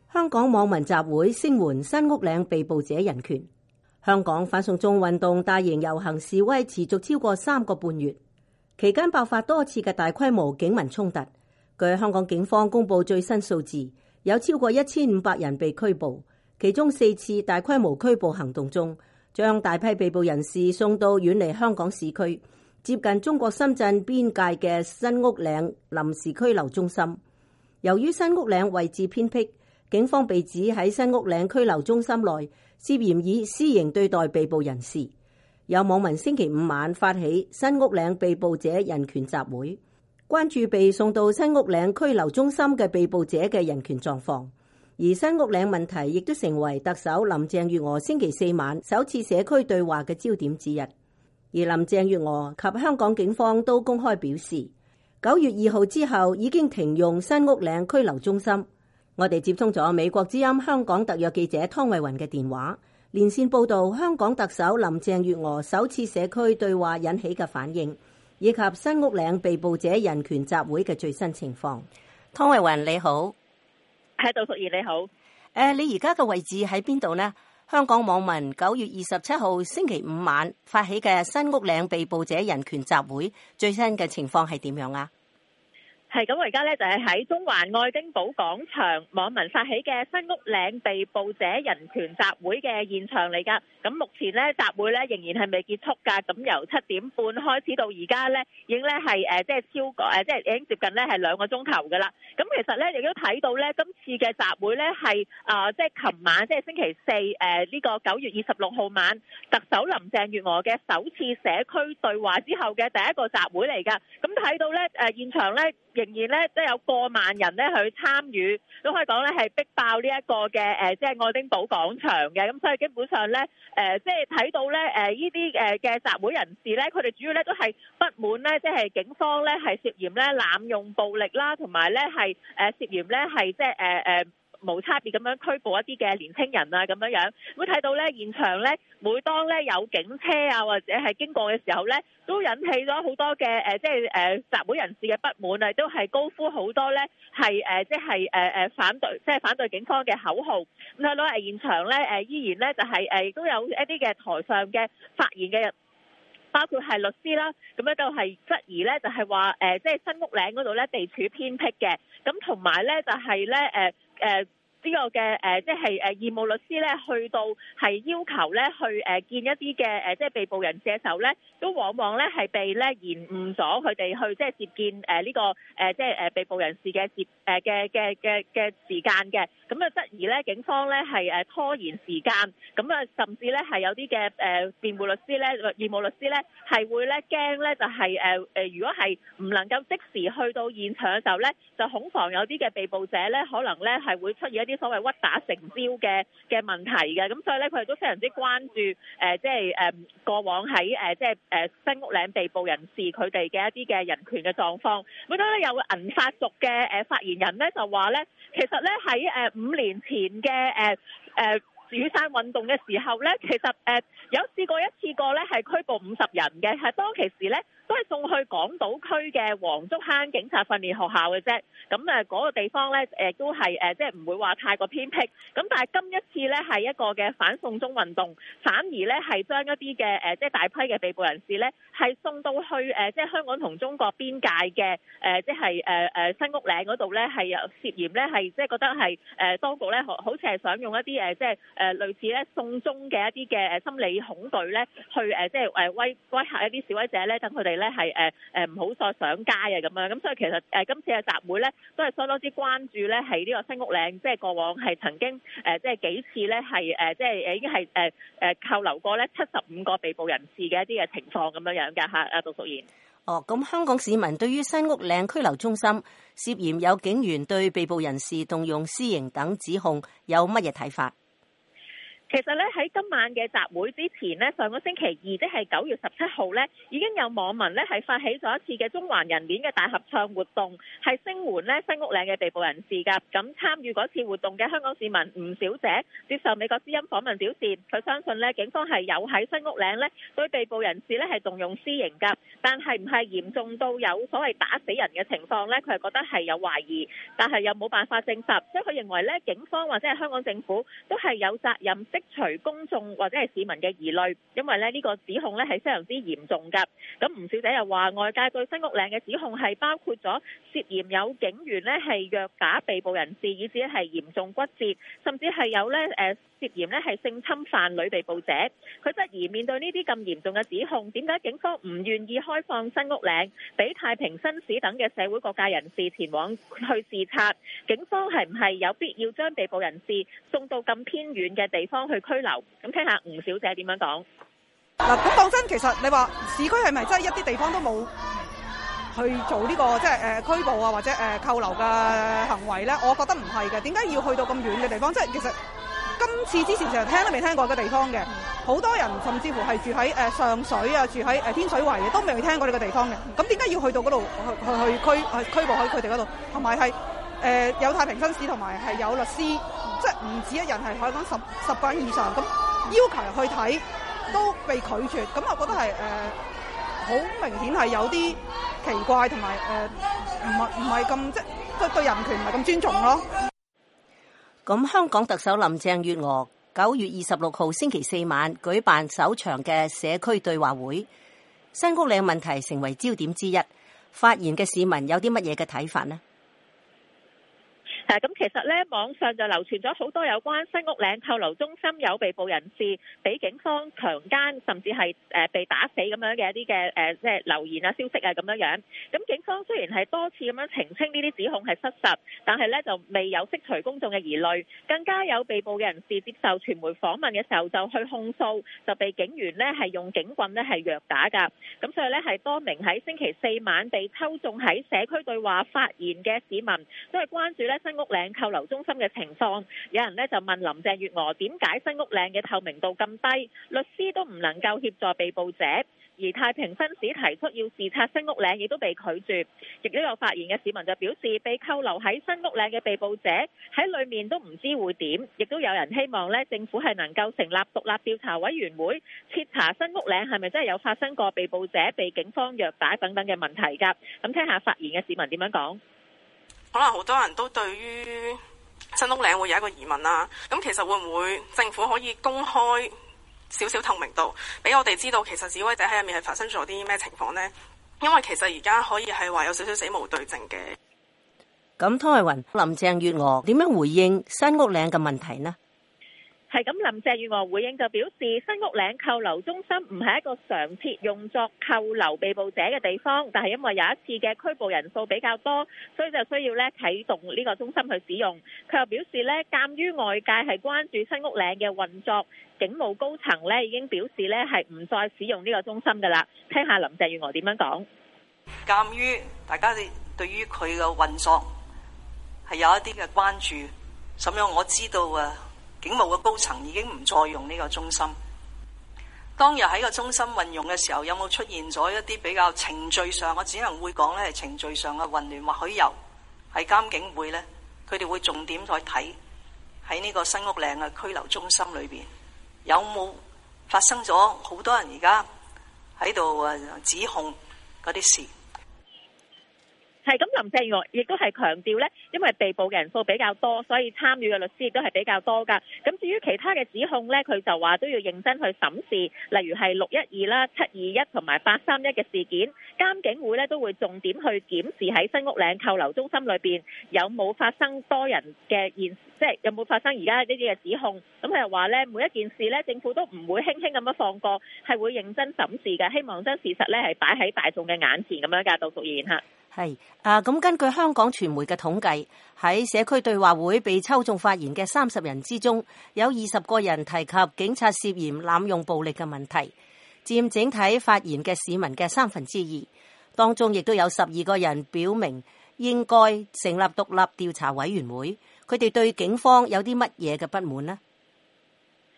香港網民集會聲援新屋嶺被捕者人權。香港反送中運動大型遊行示威持續超過3個半月，期間爆發多次嘅大規模警民衝突。據香港警方公布最新數字，有超過1500人被拘捕，其中4次大規模拘捕行動中，將大批被捕人士送到遠離香港市區、接近中國深圳邊界嘅新屋嶺臨時拘留中心。由於新屋嶺位置偏僻，警方被指喺新屋嶺拘留中心內涉嫌以私刑對待被捕人士。有網民星期5晚發起新屋嶺被捕者人權集會，關注被送到新屋嶺拘留中心嘅被捕者嘅人權狀況。而新屋嶺問題亦都成為特首林鄭月娥星期4晚首次社區對話嘅焦點之一。而林鄭月娥及香港警方都公開表示，9月2號之後已經停用新屋嶺拘留中心。我哋接通咗美國之音香港特約記者湯慧雲嘅電話，連線報道香港特首林鄭月娥首次社區對話引起嘅反應，以及新屋嶺被捕者人權集會嘅最新情況。湯慧雲你好。 係，杜淑儀你好。 你而家嘅位置喺邊度呢？香港網民9月27號星期5晚發起嘅新屋嶺被捕者人權集會，最新嘅情況係點樣啊？ 係咁，我而家咧就係喺中環愛丁堡廣場網民發起嘅新屋嶺被捕者人權集會嘅現場嚟㗎。咁目前咧集會咧仍然係未結束㗎。咁由7點半開始到而家咧，已經咧係即係超過即係已經接近咧係2個鐘頭㗎啦。咁其實咧亦都睇到咧今次嘅集會咧係即係琴晚即係星期4呢個9月26號晚，特首林鄭月娥嘅首次社區對話之後嘅第一個集會嚟㗎。咁睇到咧現場咧，仍然咧都有過萬人咧去參與，都可以講咧係逼爆呢一個嘅即係愛丁堡廣場嘅。咁所以基本上咧即係睇到咧呢啲嘅集會人士咧，佢哋主要咧都係不滿咧，即係警方咧係涉嫌咧濫用暴力啦，同埋咧係涉嫌咧係即係無差別咁樣拘捕一啲嘅年輕人啊咁樣樣。會睇到咧現場咧，每當咧有警車啊或者係經過嘅時候咧，都引起咗好多嘅即係集會人士嘅不滿啊，都係高呼好多咧係即係反對即係反對警方嘅口號。咁睇到現場咧依然咧就係亦都有一啲嘅台上嘅發言嘅人，包括係律師啦，咁咧都係質疑咧就係話即係新屋嶺嗰度咧地處偏僻嘅，咁同埋咧就係咧呢個嘅即係義務律師咧，去到係要求咧去見一啲嘅即係被捕人士嘅時候咧，都往往咧係被咧延誤咗佢哋去即係接見呢個即係被捕人士嘅嘅時間嘅，咁啊質疑咧警方咧係拖延時間，咁啊甚至咧係有啲嘅辯護律師咧、義務律師咧係會咧驚咧就係如果係唔能夠即時去到現場嘅時候咧，就恐防有啲嘅被捕者咧可能咧係會出現一啲所謂屈打成招嘅問題嘅。咁所以咧佢哋都非常之關注即係過往喺即係新屋嶺被捕人士佢哋嘅一啲嘅人權嘅狀況。咁咧有銀髮族嘅發言人咧就話咧，其實咧喺5年前嘅雨傘運動嘅時候咧，其實有試過一次過咧係拘捕50人嘅，係當其時咧都係送去港島區嘅黃竹坑警察訓練學校嘅啫。咁嗰個地方咧都係即係唔會話太過偏僻。咁但係今一次咧係一個嘅反送中運動，反而咧係將一啲嘅即係大批嘅被捕人士咧係送到去即係香港同中國邊界嘅即係新屋嶺嗰度咧係有涉嫌咧係即係覺得係當局咧好似係想用一啲即係類似咧送中嘅一啲嘅心理恐懼咧去即係威嚇一啲示威者咧，等佢哋咧係唔好再上街啊咁樣。咁所以其實今次嘅集會咧都係相當之關注咧係呢個新屋嶺，即係過往係曾經即係幾次咧係即係已經係扣留過咧75個被捕人士嘅一啲嘅情況咁樣樣㗎嚇。阿杜淑賢。 咁香港市民對於新屋嶺拘留中心涉嫌有警員對被捕人士動用私刑等指控有乜嘢睇法？ 其實咧喺今晚嘅集會之前呢，上個星期二即係9月17號呢，已經有網民呢係發起咗一次嘅中環人鏈嘅大合唱活動，係聲援呢新屋嶺嘅被捕人士㗎。咁參與嗰次活動嘅香港市民吳小姐接受美國之音訪問表示，佢相信呢警方係有喺新屋嶺呢對被捕人士呢係動用私刑㗎，但係唔係嚴重到有所謂打死人嘅情況呢，佢係覺得係有懷疑，但係又冇辦法證實，所以佢認為呢警方或者係香港政府都係有責任釋除公眾或者係市民嘅疑慮，因為呢個指控呢係非常之嚴重㗎。咁吳小姐又話，外界對新屋嶺嘅指控係包括咗涉嫌有警員呢係虐打被捕人士，以至係嚴重骨折，甚至係有呢涉嫌呢係性侵犯女被捕者。佢質疑面對呢啲咁嚴重嘅指控，點解警方唔願意開放新屋嶺，俾太平紳士等嘅社會各界人士前往去視察？警方係唔係有必要將被捕人士送到咁偏遠嘅地方去拘留？咁聽下吳小姐點樣講。 嗱，咁講真，其實你話市區係咪真係一啲地方都冇去做呢個即係拘捕啊或者扣留嘅行為咧？我覺得唔係嘅。點解要去到咁遠嘅地方？即係其實今次之前成日聽都未聽過嘅地方嘅，好多人甚至乎係住喺上水啊，住喺天水圍嘅，都未聽過呢個地方嘅。咁點解要去到嗰度去拘捕喺佢哋嗰度？同埋係有太平紳士同埋係有律師，即係唔止一人，係可以講十個人以上。咁要求去睇都被拒絕，咁我覺得係好明顯係有啲奇怪，同埋唔係咁即係對人權唔係咁尊重咯。 咁香港特首林鄭月娥9月26號星期四晚舉辦首場嘅社區對話會，新屋嶺問題成為焦點之一。發言嘅市民有啲乜嘢嘅睇法呢？ 咁其實咧，網上就流傳咗好多有關新屋嶺扣留中心有被捕人士俾警方強姦，甚至係被打死咁樣嘅一啲嘅即係留言啊、消息啊咁樣樣。咁警方雖然係多次咁樣澄清呢啲指控係失實，但係咧就未有釋除公眾嘅疑慮。更加有被捕嘅人士接受傳媒訪問嘅時候就去控訴，就被警員呢係用警棍呢係虐打㗎。咁所以呢，係多名喺星期四晚被抽中喺社區對話發言嘅市民都係關注呢新屋嶺扣留中心嘅情況。有人呢就問林鄭月娥點解新屋嶺嘅透明度咁低，律師都唔能夠協助被捕者，而太平紳士提出要視察新屋嶺亦都被拒絕。亦都有發言嘅市民就表示，被扣留喺新屋嶺嘅被捕者喺裏面都唔知會點。亦都有人希望呢政府係能夠成立獨立調查委員會，徹查新屋嶺係咪真係有發生過被捕者被警方虐打等等嘅問題㗎。咁聽下發言嘅市民點樣講。 可能好多人都對於新屋嶺會有一個疑問啦。咁其實會唔會政府可以公開少少透明度，俾我哋知道其實示威者喺入面係發生咗啲咩情況呢？因為其實而家可以係話有少少死無對證嘅。 咁湯慧雲，林鄭月娥點樣回應新屋嶺嘅問題呢？ 係咁，林鄭月娥回應就表示，新屋嶺扣留中心唔係一個常設用作扣留被捕者嘅地方，但係因為有一次嘅拘捕人數比較多，所以就需要啟動呢個中心去使用。佢又表示鑑於外界係關注新屋嶺嘅運作，警務高層已經表示係唔再使用呢個中心㗎啦。聽下林鄭月娥點樣講。 鑑於大家對於佢嘅運作係有一啲嘅關注，咁樣我知道警務嘅高層已經唔再用呢個中心。當日喺個中心運用嘅時候，有冇出現咗一啲比較程序上，我只能會講係程序上嘅混亂，或許有。係監警會呢，佢哋會重點再睇喺呢個新屋嶺嘅拘留中心裏邊，有冇發生咗好多人而家喺度指控嗰啲事。 係咁，林鄭月娥亦都係強調因為被捕嘅人數比較多，所以參與嘅律師亦都係比較多㗎。咁至於其他嘅指控佢就話都要認真去審視，例如係612啦、721同埋831嘅事件，監警會都會重點去檢視喺新屋嶺扣留中心裏邊有冇發生多人嘅即係有冇發生而家呢啲嘅指控。咁佢又話每一件事政府都唔會輕輕咁樣放過，係會認真審視嘅，希望將事實係擺喺大眾嘅眼前咁樣㗎。杜淑燕嚇。 係咁根據香港傳媒嘅統計，喺社區對話會被抽中發言嘅30人之中，有20個人提及警察涉嫌濫用暴力嘅問題，佔整體發言嘅市民嘅2/3。當中亦都有12個人表明應該成立獨立調查委員會。佢哋對警方有啲乜嘢嘅不滿呢？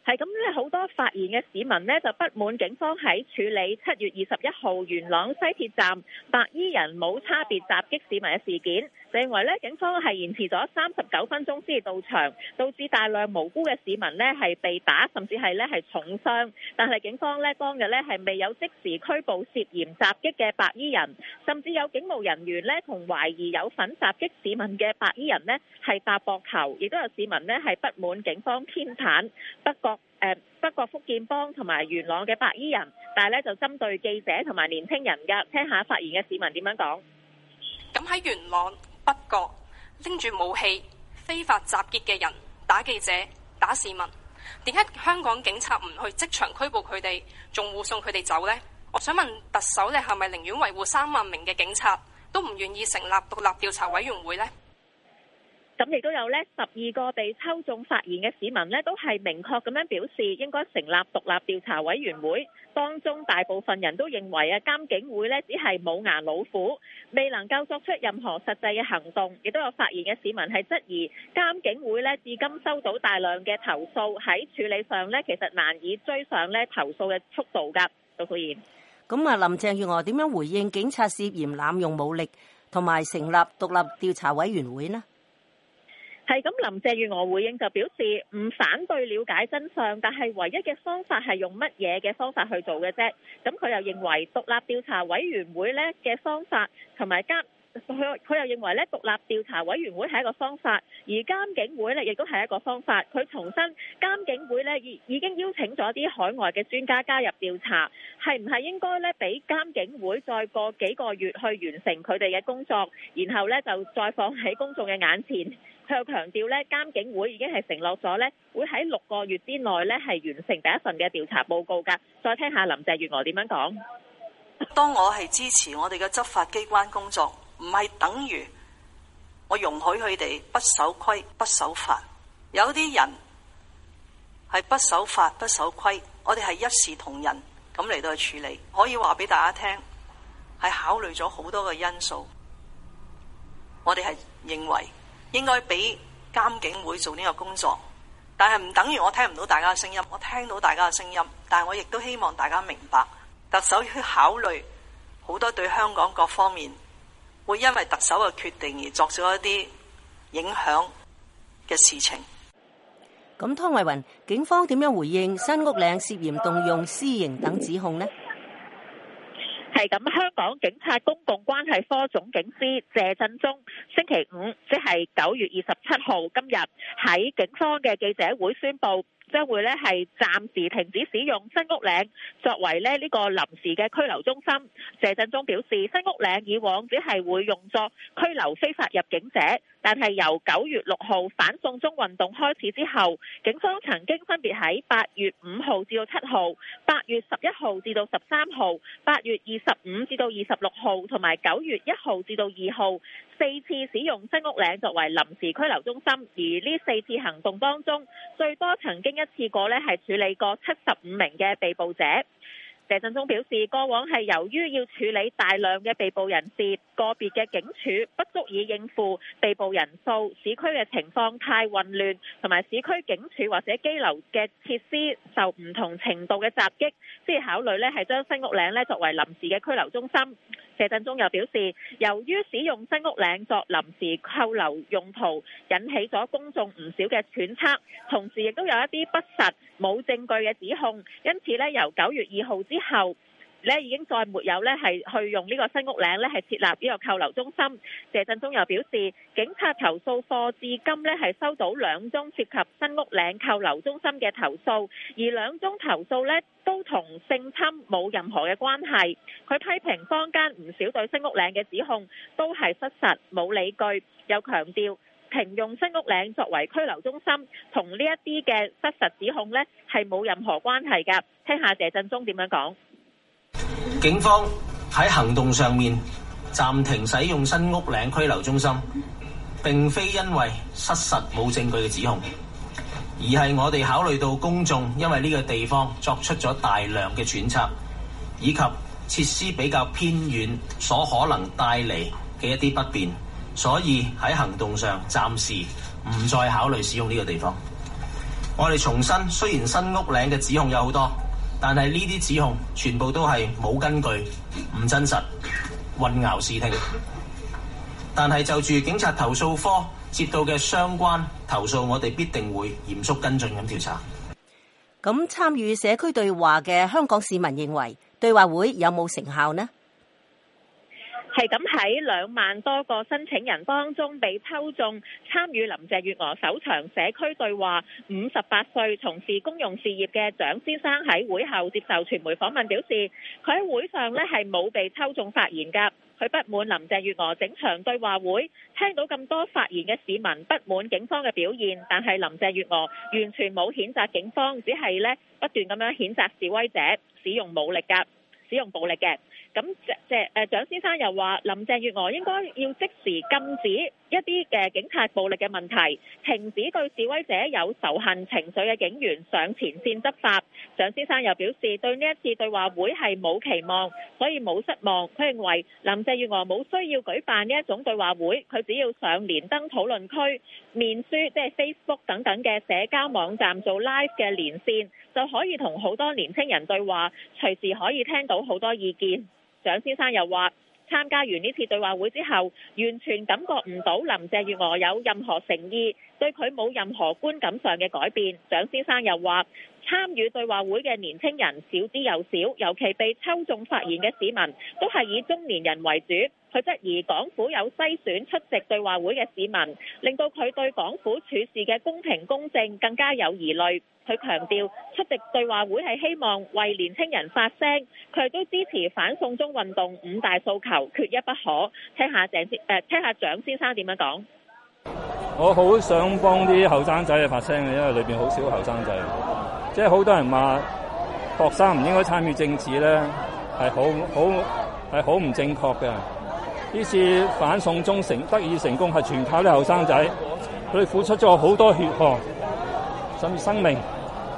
係咁咧，好多發言嘅市民呢就不滿警方喺處理7月21號元朗西鐵站白衣人冇差別襲擊市民嘅事件，就認為咧警方係延遲咗39分鐘先至到場，導致大量無辜嘅市民呢係被打，甚至係咧係重傷。但係警方咧當日咧係未有即時拘捕涉嫌襲擊嘅白衣人，甚至有警務人員咧同懷疑有份襲擊市民嘅白衣人呢係搭膊頭，亦都有市民呢係不滿警方偏袒北角福建幫同埋元朗嘅白衣人，但係咧就針對記者同埋年輕人㗎，聽下發言嘅市民點樣講。 咁喺元朗北角拎住武器非法集結嘅人打記者打市民，點解香港警察唔去即場拘捕佢哋，仲護送佢哋走呢？我想問特首，你係咪寧願維護3萬名嘅警察，都唔願意成立獨立調查委員會呢？ 咁亦都有呢12個被抽中發言嘅市民呢，都係明確咁樣表示應該成立獨立調查委員會。當中大部分人都認為監警會呢只係冇牙老虎，未能夠作出任何實際嘅行動。亦都有發言嘅市民係質疑監警會呢至今收到大量嘅投訴，喺處理上呢其實難以追上呢投訴嘅速度㗎。杜素妍， 咁林鄭月娥點樣回應警察涉嫌濫用武力同埋成立獨立調查委員會呢？ 係咁，林鄭月娥回應就表示唔反對了解真相，但係唯一嘅方法係用乜嘢嘅方法去做嘅啫。咁佢又認為獨立調查委員會呢嘅方法同埋佢又認為呢獨立調查委員會係一個方法，而監警會呢亦都係一個方法。佢重申監警會呢已經邀請咗啲海外嘅專家加入調查，係唔係應該呢俾監警會再過幾個月去完成佢哋嘅工作，然後呢就再放喺公眾嘅眼前。佢又強調咧，監警會已經係承諾咗咧，會喺6個月之內咧係完成第一份嘅調查報告㗎。再聽下林鄭月娥點樣講。 當我係支持我哋嘅執法機關工作，唔係等於我容許佢哋不守規、不守法。有啲人係不守法、不守規，我哋係一視同仁咁嚟到去處理。可以話俾大家聽，係考慮咗好多嘅因素。我哋係認為應該俾監警會做呢個工作，但係唔等於我聽唔到大家嘅聲音，我聽到大家嘅聲音，但係我亦都希望大家明白，特首要考慮好多對香港各方面會因為特首嘅決定而作咗一啲影響嘅事情。 咁湯慧雲，警方點樣回應新屋嶺涉嫌動用私刑等指控呢？ 係咁，香港警察公共關係科總警司謝振中星期5，即係9月27號今日喺警方嘅記者會宣布，將會咧係暫時停止使用新屋嶺作為咧呢個臨時嘅拘留中心。謝振中表示，新屋嶺以往只係會用作拘留非法入境者，但係由9月6號反送中運動開始之後，警方曾經分別喺8月5號至到7號、8月11號至到13號、8月25至到26號同埋9月1號至到2號4次使用新屋嶺作為臨時拘留中心。而呢4次行動當中，最多曾經一次過咧係處理過75名嘅被捕者。謝振中表示，過往係由於要處理大量嘅被捕人士，個別嘅警署不足以應付被捕人數，市區嘅情況太混亂，同埋市區警署或者羈留嘅設施受唔同程度嘅襲擊，先考慮咧係將新屋嶺咧作為臨時嘅拘留中心。謝振中又表示，由於使用新屋嶺作臨時扣留用途，引起咗公眾唔少嘅揣測，同時亦都有一啲不實冇證據嘅指控，因此咧由9月2號之後咧已經再沒有咧係去用呢個新屋嶺咧係設立呢個扣留中心。謝振中又表示，警察投訴課至今咧係收到2宗涉及新屋嶺扣留中心嘅投訴，而2宗投訴咧都同性侵冇任何嘅關係。佢批評坊間唔少對新屋嶺嘅指控都係失實冇理據，又強調停用新屋嶺作為拘留中心同呢一啲嘅失實指控咧係冇任何關係㗎。聽下謝振中點樣講。 警方喺行動上面暫停使用新屋嶺拘留中心，並非因為失實冇證據嘅指控，而係我哋考慮到公眾因為呢個地方作出咗大量嘅揣測，以及設施比較偏遠所可能帶嚟嘅一啲不便，所以喺行動上暫時唔再考慮使用呢個地方。 我哋重申，雖然新屋嶺嘅指控有好多，但係呢啲指控全部都係冇根據、唔真實、混淆視聽。但係就住警察投訴科接到嘅相關投訴，我哋必定會嚴肅跟進咁調查。 咁參與社區對話嘅香港市民認為，對話會有冇成效呢？ 係咁，喺2萬多個申請人當中被抽中參與林鄭月娥首場社區對話58歲從事公用事業嘅蔣先生喺會後接受傳媒訪問表示，佢喺會上呢係冇被抽中發言㗎。佢不滿林鄭月娥整場對話會聽到咁多發言嘅市民不滿警方嘅表現，但係林鄭月娥完全冇譴責警方，只係呢不斷咁樣譴責示威者使用暴力嘅。咁蔣先生又話，林鄭月娥應該要即時禁止一啲嘅警察暴力嘅問題，停止對示威者有仇恨情緒嘅警員上前線執法。蔣先生又表示，對呢一次對話會係冇期望，所以冇失望。佢認為林鄭月娥冇需要舉辦呢一種對話會，佢只要上連登討論區、面書即係 Facebook 等等嘅社交網站做 live 嘅連線，就可以同好多年輕人對話，隨時可以聽到好多意見。蔣先生又話，參加完呢次對話會之後，完全感覺唔到林鄭月娥有任何誠意，對佢冇任何觀感上嘅改變。蔣先生又話，參與對話會嘅年輕人少之又少，尤其被抽中發言嘅市民都係以中年人為主。佢質疑港府有篩選出席對話會嘅市民，令到佢對港府處事嘅公平公正更加有疑慮。佢強調出席對話會係希望為年輕人發聲，佢亦都支持反送中運動5大訴求，缺一不可。聽下蔣先生點樣講。 我好想幫啲後生仔去發聲嘅，因為裏邊好少後生仔，即係好多人話學生唔應該參與政治咧，係好唔正確嘅。呢次反送中得以成功係全靠啲後生仔，佢哋付出咗好多血汗甚至生命，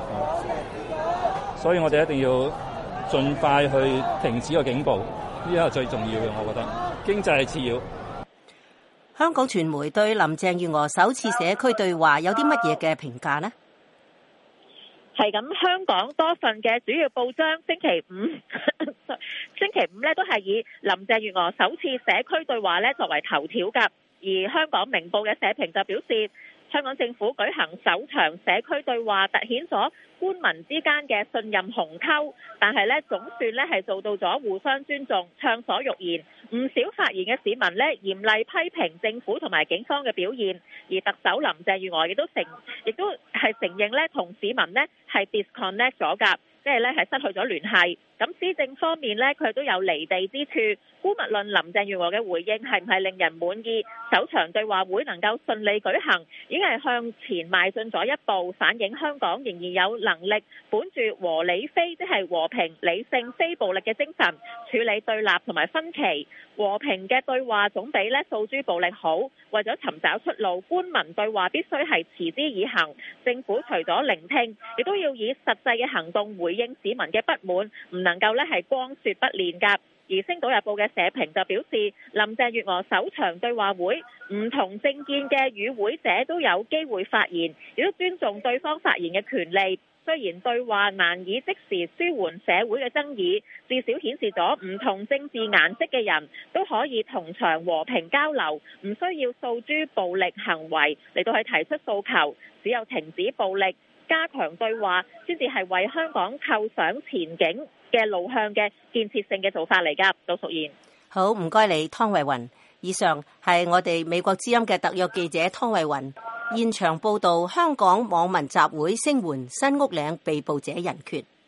所以我哋一定要盡快去停止個警暴，呢個係最重要嘅。我覺得經濟係次要。 香港傳媒對林鄭月娥首次社區對話有啲乜嘢嘅評價呢？ 係咁，香港多份嘅主要報章星期五咧都係以林鄭月娥首次社區對話咧作為頭條㗎，而香港明報嘅社評就表示，香港政府舉行首場社區對話，凸顯咗官民之間嘅信任鴻溝，但係咧總算咧係做到咗互相尊重、暢所欲言。唔少發言嘅市民咧嚴厲批評政府同埋警方嘅表現，而特首林鄭月娥亦都係承認咧同市民咧係 disconnect 咗㗎，即係咧係失去咗聯繫。咁施政方面咧，佢都有離地之處。姑勿論林鄭月娥嘅回應係唔係令人滿意，首場對話會能夠順利舉行，已經係向前邁進咗一步，反映香港仍然有能力本住和理非，即係和平、理性、非暴力嘅精神處理對立同埋分歧。和平嘅對話總比咧訴諸暴力好。為咗尋找出路，官民對話必須係持之以恆。政府除咗聆聽，亦都要以實際嘅行動回應市民嘅不滿，唔能夠咧係光說不練㗎。而《星島日報》嘅社評就表示，林鄭月娥首場對話會，唔同政見嘅與會者都有機會發言，亦都尊重對方發言嘅權利。雖然對話難以即時舒緩社會嘅爭議，至少顯示咗唔同政治顏色嘅人都可以同場和平交流，唔需要訴諸暴力行為嚟到去提出訴求。只有停止暴力，加強對話，先至係為香港構想前景嘅路向嘅建設性嘅做法嚟㗎。杜淑賢， 好，唔該你，湯慧雲。以上係我哋美國之音嘅特約記者湯慧雲現場報道香港網民集會聲援新屋嶺被捕者人權。